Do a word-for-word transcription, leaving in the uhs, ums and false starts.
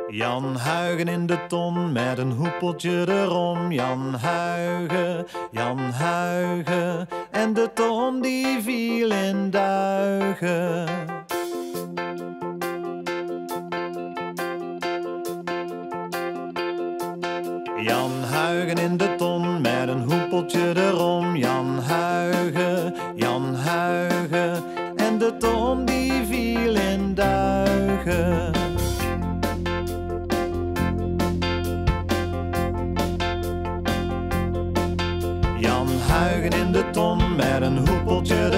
Jan Huygen in de ton met een hoepeltje erom. Jan Huygen, Jan Huygen. En de ton die viel in duigen. Jan Huygen in de ton met een hoepeltje erom. Jan Huygen, Jan Huygen. En de ton die viel in duigen. Jan Huygen in de ton met een hoepeltje